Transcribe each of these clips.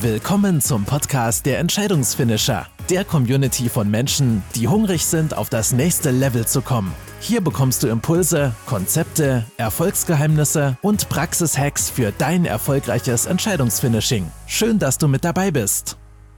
Willkommen zum Podcast der Entscheidungsfinisher, der Community von Menschen, die hungrig sind, auf das nächste Level zu kommen. Hier bekommst du Impulse, Konzepte, Erfolgsgeheimnisse und Praxishacks für dein erfolgreiches Entscheidungsfinishing. Schön, dass du mit dabei bist.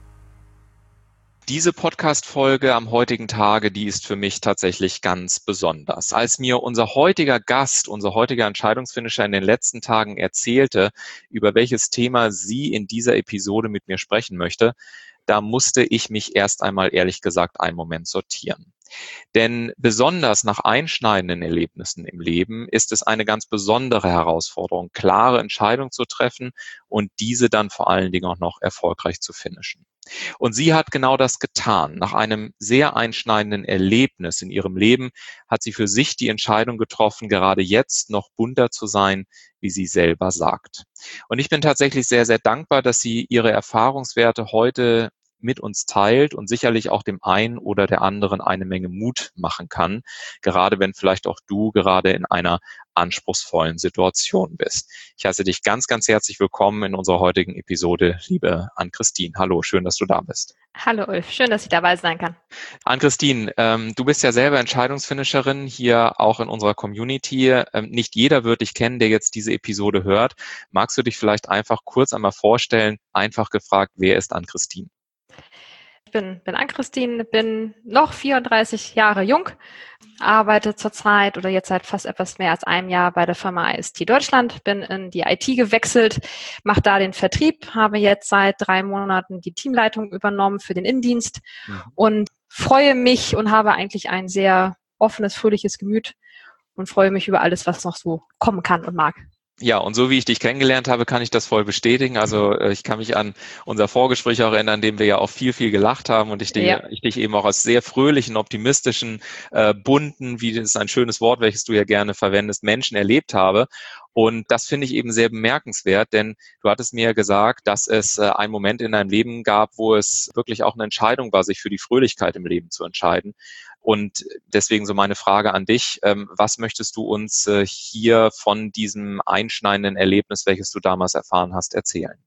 Diese Podcast-Folge am heutigen Tage, die ist für mich tatsächlich ganz besonders. Als mir unser heutiger Gast, unser heutiger Entscheidungsfinisher in den letzten Tagen erzählte, über welches Thema sie in dieser Episode mit mir sprechen möchte, da musste ich mich erst einmal ehrlich gesagt einen Moment sortieren. Denn besonders nach einschneidenden Erlebnissen im Leben ist es eine ganz besondere Herausforderung, klare Entscheidungen zu treffen und diese dann vor allen Dingen auch noch erfolgreich zu finishen. Und sie hat genau das getan. Nach einem sehr einschneidenden Erlebnis in ihrem Leben hat sie für sich die Entscheidung getroffen, gerade jetzt noch bunter zu sein, wie sie selber sagt. Und ich bin tatsächlich sehr, sehr dankbar, dass sie ihre Erfahrungswerte heute mit uns teilt und sicherlich auch dem einen oder der anderen eine Menge Mut machen kann, gerade wenn vielleicht auch du gerade in einer anspruchsvollen Situation bist. Ich heiße dich ganz, ganz herzlich willkommen in unserer heutigen Episode, liebe Ann-Christine. Hallo, schön, dass du da bist. Hallo Ulf, schön, dass ich dabei sein kann. Ann-Christine, du bist ja selber Entscheidungsfinisherin hier auch in unserer Community. Nicht jeder wird dich kennen, der jetzt diese Episode hört. Magst du dich vielleicht einfach kurz einmal vorstellen, einfach gefragt, wer ist Ann-Christine? Ich bin Ann-Christine, bin noch 34 Jahre jung, arbeite zurzeit oder jetzt seit fast etwas mehr als einem Jahr bei der Firma IST Deutschland, bin in die IT gewechselt, mache da den Vertrieb, habe jetzt seit 3 Monaten die Teamleitung übernommen für den Innendienst und freue mich und habe eigentlich ein sehr offenes, fröhliches Gemüt und freue mich über alles, was noch so kommen kann und mag. Ja, und so wie ich dich kennengelernt habe, kann ich das voll bestätigen. Also ich kann mich an unser Vorgespräch auch erinnern, in dem wir ja auch viel, viel gelacht haben und ich dich eben auch als sehr fröhlichen, optimistischen, bunten, wie das ist ein schönes Wort, welches du ja gerne verwendest, Menschen erlebt habe. Und das finde ich eben sehr bemerkenswert, denn du hattest mir ja gesagt, dass es einen Moment in deinem Leben gab, wo es wirklich auch eine Entscheidung war, sich für die Fröhlichkeit im Leben zu entscheiden. Und deswegen so meine Frage an dich, was möchtest du uns hier von diesem einschneidenden Erlebnis, welches du damals erfahren hast, erzählen?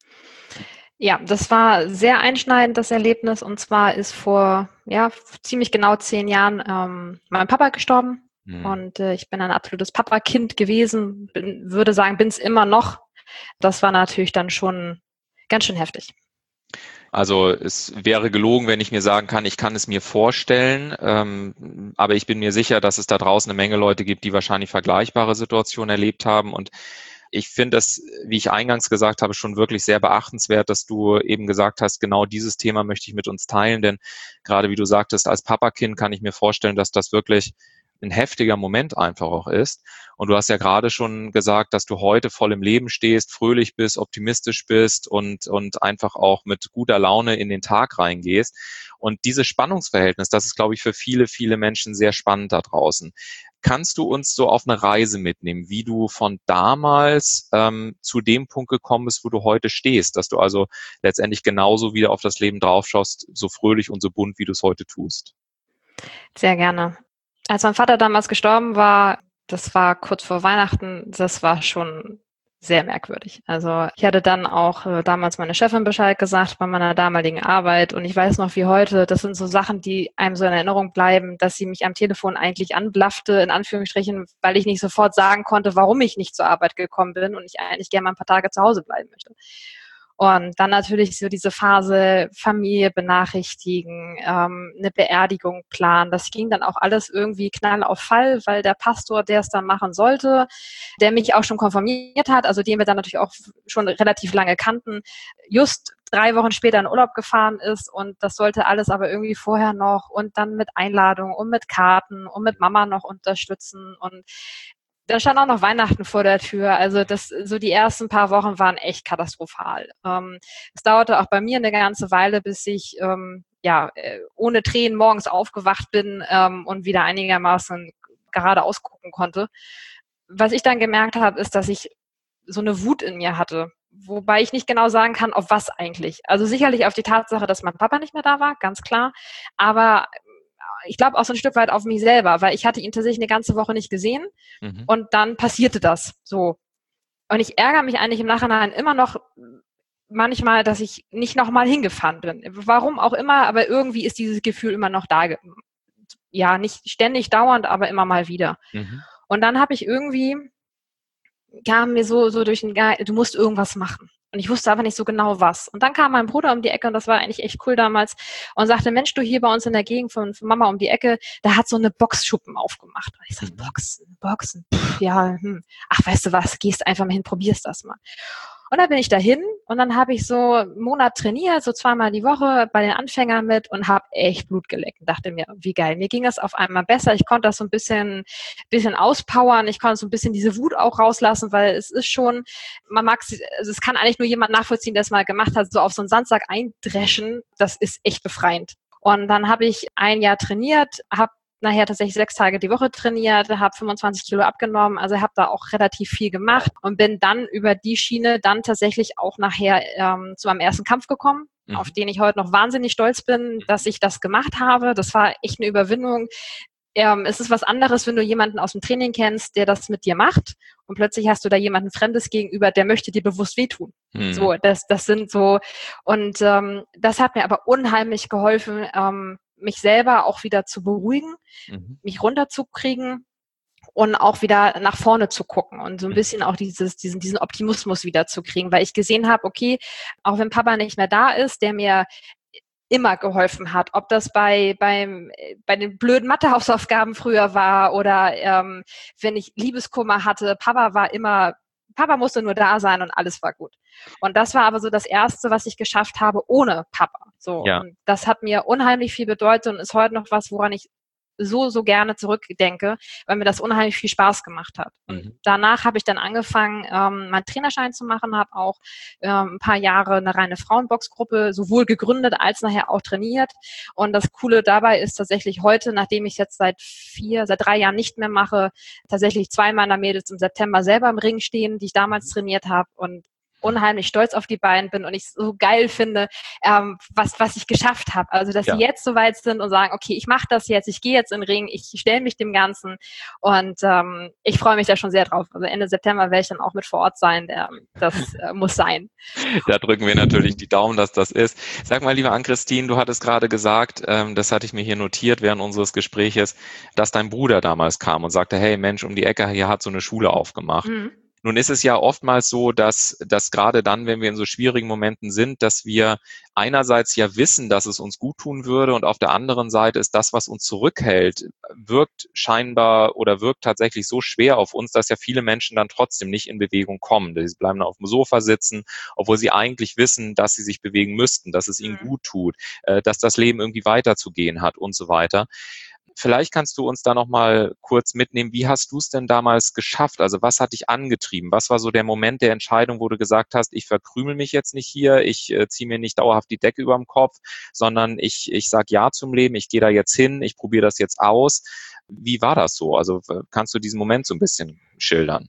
Ja, das war sehr einschneidend, das Erlebnis. Und zwar ist vor ziemlich genau 10 Jahren mein Papa gestorben. Und ich bin ein absolutes Papa-Kind gewesen, würde sagen, bin es immer noch. Das war natürlich dann schon ganz schön heftig. Also es wäre gelogen, wenn ich mir sagen kann, ich kann es mir vorstellen, aber ich bin mir sicher, dass es da draußen eine Menge Leute gibt, die wahrscheinlich vergleichbare Situationen erlebt haben. Und ich finde das, wie ich eingangs gesagt habe, schon wirklich sehr beachtenswert, dass du eben gesagt hast, genau dieses Thema möchte ich mit uns teilen. Denn gerade wie du sagtest, als Papakind kann ich mir vorstellen, dass das wirklich ein heftiger Moment einfach auch ist. Und du hast ja gerade schon gesagt, dass du heute voll im Leben stehst, fröhlich bist, optimistisch bist und einfach auch mit guter Laune in den Tag reingehst. Und dieses Spannungsverhältnis, das ist, glaube ich, für viele, viele Menschen sehr spannend da draußen. Kannst du uns so auf eine Reise mitnehmen, wie du von damals zu dem Punkt gekommen bist, wo du heute stehst, dass du also letztendlich genauso wieder auf das Leben draufschaust, so fröhlich und so bunt, wie du es heute tust? Sehr gerne. Als mein Vater damals gestorben war, das war kurz vor Weihnachten, das war schon sehr merkwürdig. Also ich hatte dann auch damals meine Chefin Bescheid gesagt bei meiner damaligen Arbeit und ich weiß noch wie heute, das sind so Sachen, die einem so in Erinnerung bleiben, dass sie mich am Telefon eigentlich anblaffte, in Anführungsstrichen, weil ich nicht sofort sagen konnte, warum ich nicht zur Arbeit gekommen bin und ich eigentlich gerne mal ein paar Tage zu Hause bleiben möchte. Und dann natürlich so diese Phase Familie benachrichtigen, eine Beerdigung planen. Das ging dann auch alles irgendwie knall auf Fall, weil der Pastor, der es dann machen sollte, der mich auch schon konfirmiert hat, also den wir dann natürlich auch schon relativ lange kannten, just 3 Wochen später in Urlaub gefahren ist und das sollte alles aber irgendwie vorher noch und dann mit Einladung und mit Karten und mit Mama noch unterstützen und da stand auch noch Weihnachten vor der Tür. Also so die ersten paar Wochen waren echt katastrophal. Es dauerte auch bei mir eine ganze Weile, bis ich ohne Tränen morgens aufgewacht bin und wieder einigermaßen geradeaus gucken konnte. Was ich dann gemerkt habe, ist, dass ich so eine Wut in mir hatte. Wobei ich nicht genau sagen kann, auf was eigentlich. Also sicherlich auf die Tatsache, dass mein Papa nicht mehr da war, ganz klar. Aber ich glaube auch so ein Stück weit auf mich selber, weil ich hatte ihn tatsächlich eine ganze Woche nicht gesehen und dann passierte das so. Und ich ärgere mich eigentlich im Nachhinein immer noch manchmal, dass ich nicht nochmal hingefahren bin. Warum auch immer, aber irgendwie ist dieses Gefühl immer noch da. Ja, nicht ständig dauernd, aber immer mal wieder. Mhm. Und dann habe ich irgendwie, kam mir so durch den Geist, du musst irgendwas machen. Und ich wusste aber nicht so genau was. Und dann kam mein Bruder um die Ecke und das war eigentlich echt cool damals und sagte, Mensch, du hier bei uns in der Gegend von Mama um die Ecke, da hat so eine Boxschuppen aufgemacht. Und ich sag, Boxen, ja, ach, weißt du was, gehst einfach mal hin, probierst das mal. Und dann bin ich dahin und dann habe ich so einen Monat trainiert, so 2-mal die Woche bei den Anfängern mit und habe echt Blut geleckt und dachte mir, wie geil. Mir ging es auf einmal besser. Ich konnte das so ein bisschen auspowern. Ich konnte so ein bisschen diese Wut auch rauslassen, weil es ist schon, also es kann eigentlich nur jemand nachvollziehen, der es mal gemacht hat, so auf so einen Sandsack eindreschen. Das ist echt befreiend. Und dann habe ich ein Jahr trainiert, habe nachher tatsächlich 6 Tage die Woche trainiert, habe 25 Kilo abgenommen, also habe da auch relativ viel gemacht und bin dann über die Schiene dann tatsächlich auch nachher zu meinem ersten Kampf gekommen, auf den ich heute noch wahnsinnig stolz bin, dass ich das gemacht habe. Das war echt eine Überwindung. Es ist was anderes, wenn du jemanden aus dem Training kennst, der das mit dir macht und plötzlich hast du da jemanden Fremdes gegenüber, der möchte dir bewusst wehtun. So, das sind so und das hat mir aber unheimlich geholfen, mich selber auch wieder zu beruhigen, mich runterzukriegen und auch wieder nach vorne zu gucken und so ein bisschen auch diesen Optimismus wieder zu kriegen, weil ich gesehen habe, okay, auch wenn Papa nicht mehr da ist, der mir immer geholfen hat, ob das bei den blöden Mathehausaufgaben früher war oder wenn ich Liebeskummer hatte, Papa musste nur da sein und alles war gut. Und das war aber so das Erste, was ich geschafft habe ohne Papa. So, Ja. und das hat mir unheimlich viel bedeutet und ist heute noch was, woran ich so gerne zurückdenke, weil mir das unheimlich viel Spaß gemacht hat. Und danach habe ich dann angefangen, meinen Trainerschein zu machen, habe auch ein paar Jahre eine reine Frauenboxgruppe sowohl gegründet als nachher auch trainiert. Und das Coole dabei ist tatsächlich heute, nachdem ich jetzt seit 3 Jahren nicht mehr mache, tatsächlich 2 meiner Mädels im September selber im Ring stehen, die ich damals trainiert habe und unheimlich stolz auf die beiden bin und ich so geil finde, was ich geschafft habe. Also, dass sie jetzt so weit sind und sagen, okay, ich mache das jetzt, ich gehe jetzt in den Ring, ich stelle mich dem Ganzen und ich freue mich da schon sehr drauf. Also Ende September werde ich dann auch mit vor Ort sein. Das muss sein. Da drücken wir natürlich die Daumen, dass das ist. Sag mal, liebe Ann-Christine, du hattest gerade gesagt, das hatte ich mir hier notiert während unseres Gespräches, dass dein Bruder damals kam und sagte, hey Mensch, um die Ecke hier hat so eine Schule aufgemacht. Nun ist es ja oftmals so, dass gerade dann, wenn wir in so schwierigen Momenten sind, dass wir einerseits ja wissen, dass es uns gut tun würde und auf der anderen Seite ist das, was uns zurückhält, wirkt scheinbar oder wirkt tatsächlich so schwer auf uns, dass ja viele Menschen dann trotzdem nicht in Bewegung kommen. Sie bleiben dann auf dem Sofa sitzen, obwohl sie eigentlich wissen, dass sie sich bewegen müssten, dass es ihnen gut tut, dass das Leben irgendwie weiterzugehen hat und so weiter. Vielleicht kannst du uns da noch mal kurz mitnehmen, wie hast du es denn damals geschafft? Also was hat dich angetrieben? Was war so der Moment der Entscheidung, wo du gesagt hast, ich verkrümel mich jetzt nicht hier, ich ziehe mir nicht dauerhaft die Decke über dem Kopf, sondern ich sage ja zum Leben, ich gehe da jetzt hin, ich probiere das jetzt aus. Wie war das so? Also kannst du diesen Moment so ein bisschen schildern?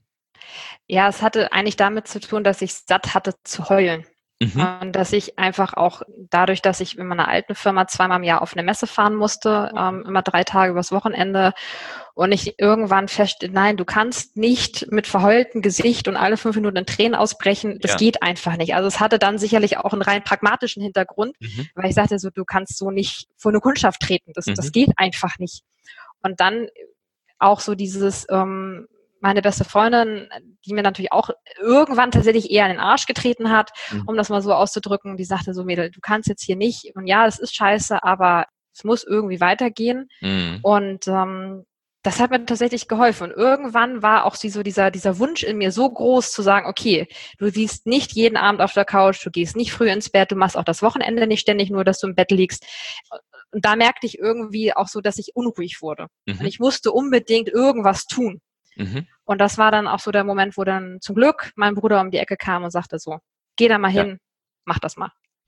Ja, es hatte eigentlich damit zu tun, dass ich satt hatte zu heulen. Und dass ich einfach auch dadurch, dass ich in meiner alten Firma 2-mal im Jahr auf eine Messe fahren musste, immer 3 Tage übers Wochenende und ich irgendwann feststelle, nein, du kannst nicht mit verheultem Gesicht und alle 5 Minuten in Tränen ausbrechen. Das geht einfach nicht. Also es hatte dann sicherlich auch einen rein pragmatischen Hintergrund, weil ich sagte so, du kannst so nicht vor eine Kundschaft treten. Das geht einfach nicht. Und dann auch so dieses, meine beste Freundin, die mir natürlich auch irgendwann tatsächlich eher in den Arsch getreten hat, um das mal so auszudrücken, die sagte so, Mädel, du kannst jetzt hier nicht, und ja, es ist scheiße, aber es muss irgendwie weitergehen. Und das hat mir tatsächlich geholfen. Und irgendwann war auch dieser Wunsch in mir so groß zu sagen, okay, du liegst nicht jeden Abend auf der Couch, du gehst nicht früh ins Bett, du machst auch das Wochenende nicht ständig nur, dass du im Bett liegst. Und da merkte ich irgendwie auch so, dass ich unruhig wurde. Und ich musste unbedingt irgendwas tun. Und das war dann auch so der Moment, wo dann zum Glück mein Bruder um die Ecke kam und sagte so, geh da mal hin, mach das mal. Ja,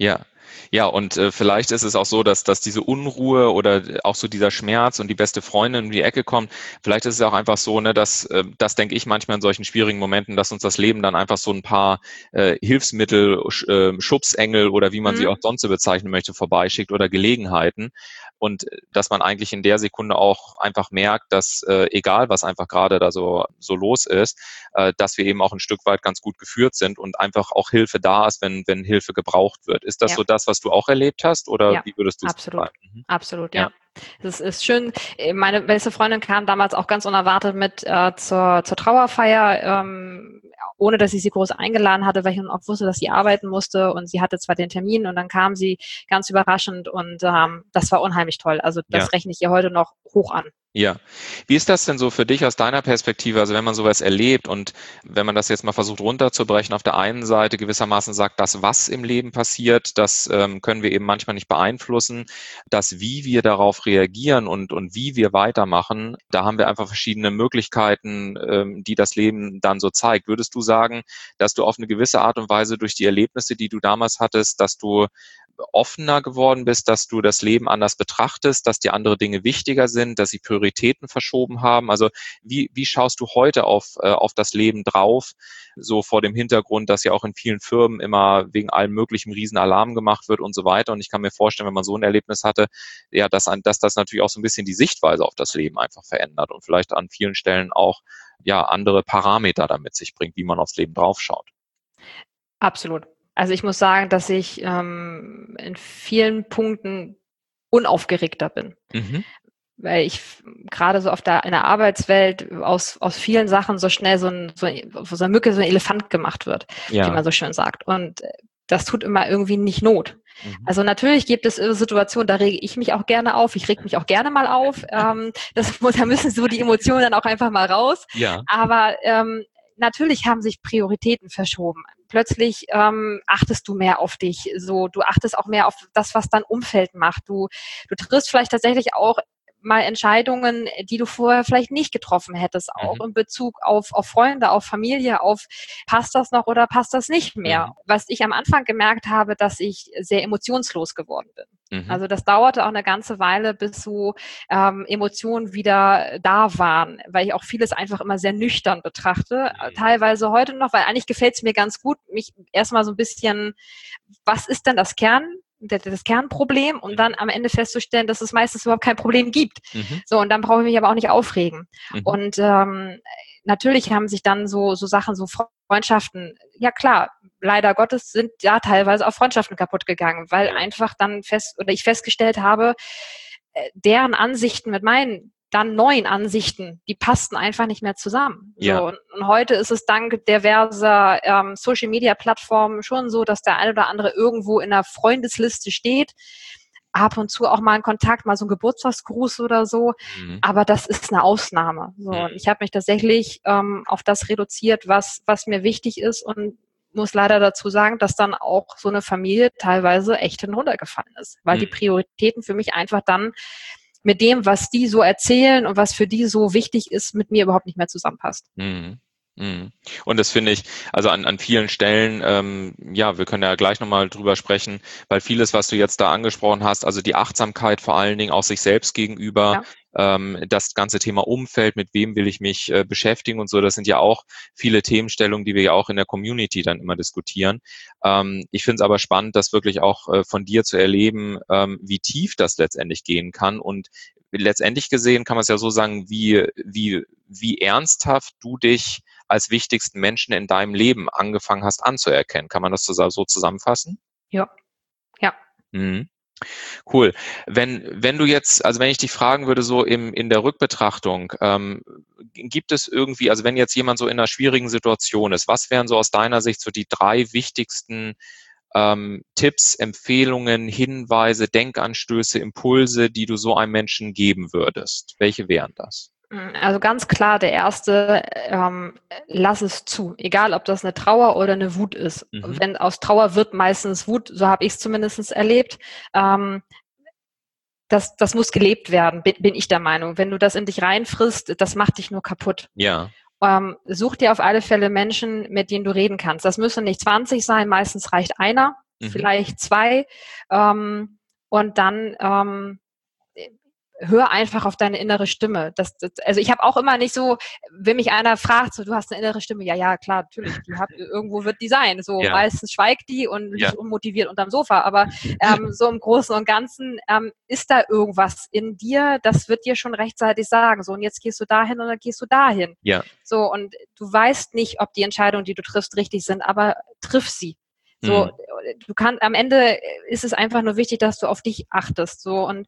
Ja, und vielleicht ist es auch so, dass diese Unruhe oder auch so dieser Schmerz und die beste Freundin um die Ecke kommt. Vielleicht ist es auch einfach so, ne, dass das denke ich manchmal in solchen schwierigen Momenten, dass uns das Leben dann einfach so ein paar Hilfsmittel, Schubsengel oder wie man sie auch sonst so bezeichnen möchte, vorbeischickt oder Gelegenheiten. Und dass man eigentlich in der Sekunde auch einfach merkt, dass egal was einfach gerade da so los ist, dass wir eben auch ein Stück weit ganz gut geführt sind und einfach auch Hilfe da ist, wenn Hilfe gebraucht wird. Ist das so das, was du auch erlebt hast, oder wie würdest du es absolut, beschreiben? absolut, ja. Das ist schön. Meine beste Freundin kam damals auch ganz unerwartet mit zur Trauerfeier, ohne dass ich sie groß eingeladen hatte, weil ich auch wusste, dass sie arbeiten musste, und sie hatte zwar den Termin und dann kam sie ganz überraschend, und das war unheimlich toll. Also das rechne ich ihr heute noch hoch an. Ja. Wie ist das denn so für dich aus deiner Perspektive? Also wenn man sowas erlebt und wenn man das jetzt mal versucht runterzubrechen, auf der einen Seite gewissermaßen sagt, das, was im Leben passiert, das können wir eben manchmal nicht beeinflussen. Das, wie wir darauf reagieren und wie wir weitermachen, da haben wir einfach verschiedene Möglichkeiten, die das Leben dann so zeigt. Würdest du sagen, dass du auf eine gewisse Art und Weise durch die Erlebnisse, die du damals hattest, dass du offener geworden bist, dass du das Leben anders betrachtest, dass dir andere Dinge wichtiger sind, dass sie Prioritäten verschoben haben? Also wie schaust du heute auf das Leben drauf, so vor dem Hintergrund, dass ja auch in vielen Firmen immer wegen allem möglichen Riesenalarm gemacht wird und so weiter? Und ich kann mir vorstellen, wenn man so ein Erlebnis hatte, ja, dass das natürlich auch so ein bisschen die Sichtweise auf das Leben einfach verändert und vielleicht an vielen Stellen auch andere Parameter damit sich bringt, wie man aufs Leben draufschaut. Absolut. Also ich muss sagen, dass ich in vielen Punkten unaufgeregter bin. Weil ich gerade so in der Arbeitswelt aus vielen Sachen so schnell so eine Mücke, so ein Elefant gemacht wird, wie man so schön sagt. Und das tut immer irgendwie nicht Not. Also natürlich gibt es Situationen, da rege ich mich auch gerne auf. Ich reg mich auch gerne mal auf. Da müssen so die Emotionen dann auch einfach mal raus. Ja. Aber natürlich haben sich Prioritäten verschoben. Plötzlich achtest du mehr auf dich. So, du achtest auch mehr auf das, was dein Umfeld macht. Du triffst vielleicht tatsächlich auch mal Entscheidungen, die du vorher vielleicht nicht getroffen hättest, auch in Bezug auf Freunde, auf Familie, auf passt das noch oder passt das nicht mehr. Was ich am Anfang gemerkt habe, dass ich sehr emotionslos geworden bin. Also das dauerte auch eine ganze Weile, bis so Emotionen wieder da waren, weil ich auch vieles einfach immer sehr nüchtern betrachte. Teilweise heute noch, weil eigentlich gefällt es mir ganz gut, mich erstmal so ein bisschen, was ist denn das Kernproblem, und dann am Ende festzustellen, dass es meistens überhaupt kein Problem gibt. So, und dann brauche ich mich aber auch nicht aufregen. Und natürlich haben sich dann so Sachen, so Freundschaften, ja klar, leider Gottes sind ja teilweise auch Freundschaften kaputt gegangen, weil einfach dann ich festgestellt habe, deren Ansichten mit meinen dann neuen Ansichten, die passten einfach nicht mehr zusammen. Ja. So, und heute ist es dank diverser Social-Media-Plattformen schon so, dass der eine oder andere irgendwo in einer Freundesliste steht, ab und zu auch mal einen Kontakt, mal so ein Geburtstagsgruß oder so, aber das ist eine Ausnahme. So, und ich habe mich tatsächlich auf das reduziert, was mir wichtig ist, und muss leider dazu sagen, dass dann auch so eine Familie teilweise echt hinuntergefallen ist, weil die Prioritäten für mich einfach dann mit dem, was die so erzählen und was für die so wichtig ist, mit mir überhaupt nicht mehr zusammenpasst. Und das finde ich, also an vielen Stellen, wir können ja gleich nochmal drüber sprechen, weil vieles, was du jetzt da angesprochen hast, also die Achtsamkeit vor allen Dingen auch sich selbst gegenüber, das ganze Thema Umfeld, mit wem will ich mich beschäftigen und so, das sind ja auch viele Themenstellungen, die wir ja auch in der Community dann immer diskutieren. Ich finde es aber spannend, das wirklich auch von dir zu erleben, wie tief das letztendlich gehen kann, und letztendlich gesehen kann man es ja so sagen, wie ernsthaft du dich als wichtigsten Menschen in deinem Leben angefangen hast anzuerkennen. Kann man das so zusammenfassen? Ja. Cool. Wenn du jetzt, also wenn ich dich fragen würde, so in der Rückbetrachtung, gibt es irgendwie, also wenn jetzt jemand so in einer schwierigen Situation ist, was wären so aus deiner Sicht so die 3 wichtigsten Tipps, Empfehlungen, Hinweise, Denkanstöße, Impulse, die du so einem Menschen geben würdest? Welche wären das? Also ganz klar, der erste, lass es zu. Egal, ob das eine Trauer oder eine Wut ist. Wenn aus Trauer wird meistens Wut, so habe ich es zumindest erlebt. Das muss gelebt werden, bin ich der Meinung. Wenn du das in dich reinfrisst, das macht dich nur kaputt. Ja. Such dir auf alle Fälle Menschen, mit denen du reden kannst. Das müssen nicht 20 sein, meistens reicht einer. vielleicht 2. Und dann hör einfach auf deine innere Stimme. Also ich habe auch immer nicht so, wenn mich einer fragt, so du hast eine innere Stimme, ja, klar, natürlich, irgendwo wird die sein. So Ja, meistens schweigt die und ja, liegt unmotiviert unterm Sofa. Aber so im Großen und Ganzen ist da irgendwas in dir, das wird dir schon rechtzeitig sagen. So, und jetzt gehst du dahin und dann gehst du dahin. ja. So, und du weißt nicht, ob die Entscheidungen, die du triffst, richtig sind, aber triff sie. So, du kannst, am Ende ist es einfach nur wichtig, dass du auf dich achtest. So, und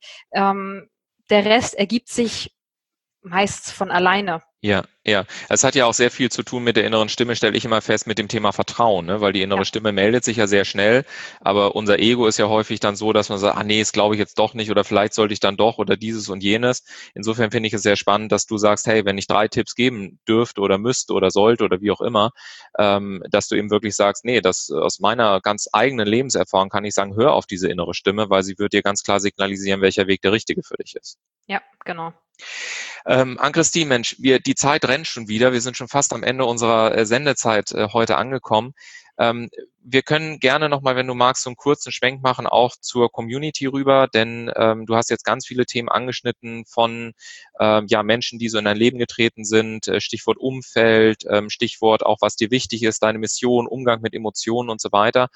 der Rest ergibt sich meist von alleine. Ja, ja. Es hat ja auch sehr viel zu tun mit der inneren Stimme, stelle ich immer fest, mit dem Thema Vertrauen, ne? Weil die innere Ja. Stimme meldet sich ja sehr schnell, aber unser Ego ist ja häufig dann so, dass man sagt, nee, das glaube ich jetzt doch nicht oder vielleicht sollte ich dann doch oder dieses und jenes. Insofern finde ich es sehr spannend, dass du sagst, hey, wenn ich 3 Tipps geben dürfte oder müsste oder sollte oder wie auch immer, dass du eben wirklich sagst, nee, das aus meiner ganz eigenen Lebenserfahrung kann ich sagen, hör auf diese innere Stimme, weil sie wird dir ganz klar signalisieren, welcher Weg der richtige für dich ist. Ja, genau. Ann-Christine, Mensch, die Zeit rennt schon wieder. Wir sind schon fast am Ende unserer Sendezeit heute angekommen. Wir können gerne nochmal, wenn du magst, so einen kurzen Schwenk machen, auch zur Community rüber, denn du hast jetzt ganz viele Themen angeschnitten von Menschen, die so in dein Leben getreten sind, Stichwort Umfeld, Stichwort auch, was dir wichtig ist, deine Mission, Umgang mit Emotionen und so weiter.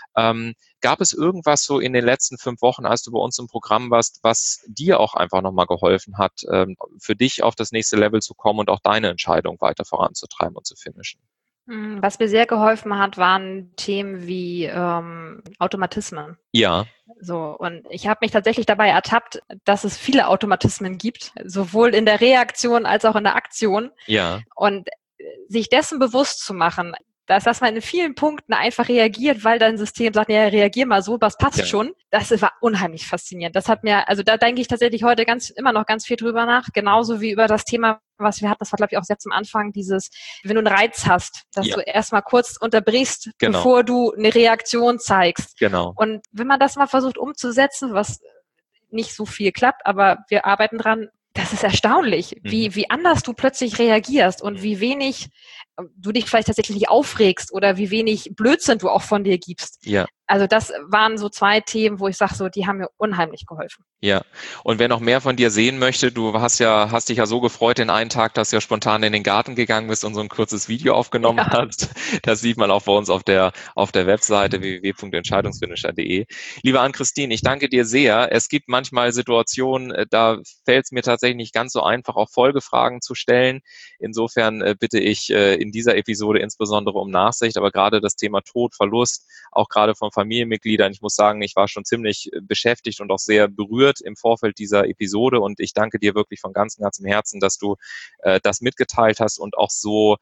Gab es irgendwas so in den letzten 5 Wochen, als du bei uns im Programm warst, was dir auch einfach nochmal geholfen hat, für dich auf das nächste Level zu kommen und auch deine Entscheidung weiter voranzutreiben und zu finishen? Was mir sehr geholfen hat, waren Themen wie Automatismen. Ja, So, und ich habe mich tatsächlich dabei ertappt, dass es viele Automatismen gibt, sowohl in der Reaktion als auch in der Aktion. ja, Und sich dessen bewusst zu machen, dass man in vielen Punkten einfach reagiert, weil dein System sagt, ja, reagier mal so, was passt ja, schon. Das war unheimlich faszinierend. Das hat mir, also da denke ich tatsächlich heute immer noch ganz viel drüber nach, genauso wie über das Thema, was wir hatten, das war, glaube ich, auch sehr zum Anfang, wenn du einen Reiz hast, dass ja, du erstmal kurz unterbrichst, genau, bevor du eine Reaktion zeigst. genau. Und wenn man das mal versucht umzusetzen, was nicht so viel klappt, aber wir arbeiten dran, das ist erstaunlich, Mhm. wie anders du plötzlich reagierst und Mhm. wie wenig du dich vielleicht tatsächlich aufregst oder wie wenig Blödsinn du auch von dir gibst. Ja. Also das waren so 2 Themen, wo ich sage, so, die haben mir unheimlich geholfen. Ja, und wer noch mehr von dir sehen möchte, du hast dich ja so gefreut den einen Tag, dass du ja spontan in den Garten gegangen bist und so ein kurzes Video aufgenommen Ja. hast. Das sieht man auch bei uns auf der Webseite www.entscheidungsfinisher.de. Liebe Ann-Christine, ich danke dir sehr. Es gibt manchmal Situationen, da fällt es mir tatsächlich nicht ganz so einfach, auch Folgefragen zu stellen. Insofern bitte ich in dieser Episode insbesondere um Nachsicht, aber gerade das Thema Tod, Verlust, auch gerade von Familienmitgliedern, ich muss sagen, ich war schon ziemlich beschäftigt und auch sehr berührt im Vorfeld dieser Episode und ich danke dir wirklich von ganzem Herzen, dass du das mitgeteilt hast und auch so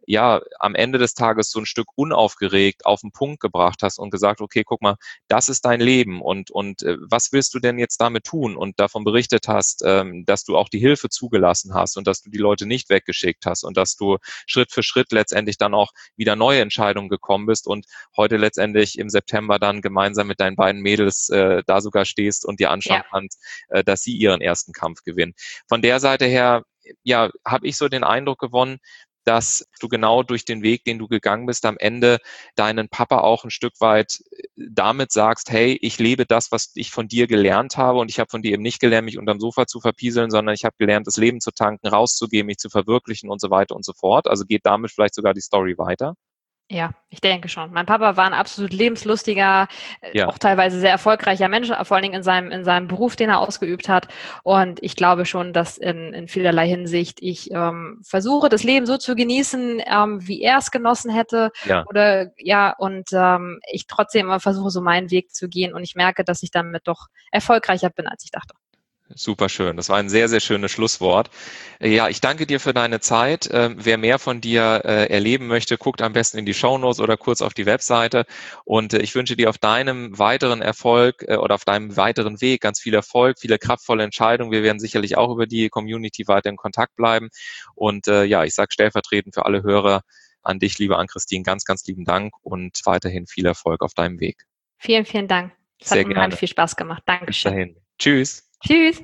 am Ende des Tages so ein Stück unaufgeregt auf den Punkt gebracht hast und gesagt, okay, guck mal, das ist dein Leben und was willst du denn jetzt damit tun? Und davon berichtet hast, dass du auch die Hilfe zugelassen hast und dass du die Leute nicht weggeschickt hast und dass du Schritt für Schritt letztendlich dann auch wieder neue Entscheidungen gekommen bist und heute letztendlich im September dann gemeinsam mit deinen beiden Mädels da sogar stehst und dir anschauen kannst, dass sie ihren ersten Kampf gewinnen. Von der Seite her, habe ich so den Eindruck gewonnen, dass du genau durch den Weg, den du gegangen bist, am Ende deinen Papa auch ein Stück weit damit sagst, hey, ich lebe das, was ich von dir gelernt habe und ich habe von dir eben nicht gelernt, mich unterm Sofa zu verpieseln, sondern ich habe gelernt, das Leben zu tanken, rauszugehen, mich zu verwirklichen und so weiter und so fort. Also geht damit vielleicht sogar die Story weiter. Ja, ich denke schon. Mein Papa war ein absolut lebenslustiger, Ja, auch teilweise sehr erfolgreicher Mensch, vor allen Dingen in seinem Beruf, den er ausgeübt hat. Und ich glaube schon, dass in vielerlei Hinsicht ich versuche, das Leben so zu genießen, wie er es genossen hätte. ja. Oder und ich trotzdem immer versuche, so meinen Weg zu gehen. Und ich merke, dass ich damit doch erfolgreicher bin, als ich dachte. Super schön. Das war ein sehr, sehr schönes Schlusswort. Ja, ich danke dir für deine Zeit. Wer mehr von dir erleben möchte, guckt am besten in die Shownotes oder kurz auf die Webseite. Und ich wünsche dir auf deinem weiteren Erfolg oder auf deinem weiteren Weg ganz viel Erfolg, viele kraftvolle Entscheidungen. Wir werden sicherlich auch über die Community weiter in Kontakt bleiben. Und ich sage stellvertretend für alle Hörer an dich, liebe Ann-Christine, ganz, ganz lieben Dank und weiterhin viel Erfolg auf deinem Weg. Vielen, vielen Dank. Es hat Sehr unheimlich gerne. viel Spaß gemacht. Bis Dankeschön. dahin. Tschüss. Tschüss.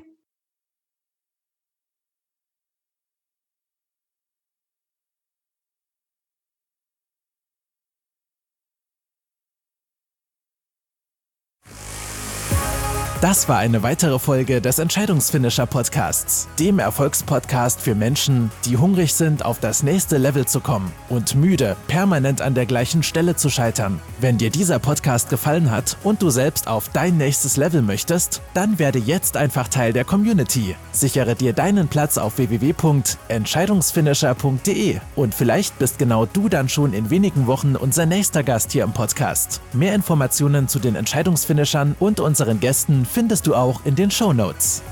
Das war eine weitere Folge des Entscheidungsfinisher Podcasts, dem Erfolgspodcast für Menschen, die hungrig sind, auf das nächste Level zu kommen und müde, permanent an der gleichen Stelle zu scheitern. Wenn dir dieser Podcast gefallen hat und du selbst auf dein nächstes Level möchtest, dann werde jetzt einfach Teil der Community. Sichere dir deinen Platz auf www.entscheidungsfinisher.de und vielleicht bist genau du dann schon in wenigen Wochen unser nächster Gast hier im Podcast. Mehr Informationen zu den Entscheidungsfinishern und unseren Gästen findest du auch in den Shownotes.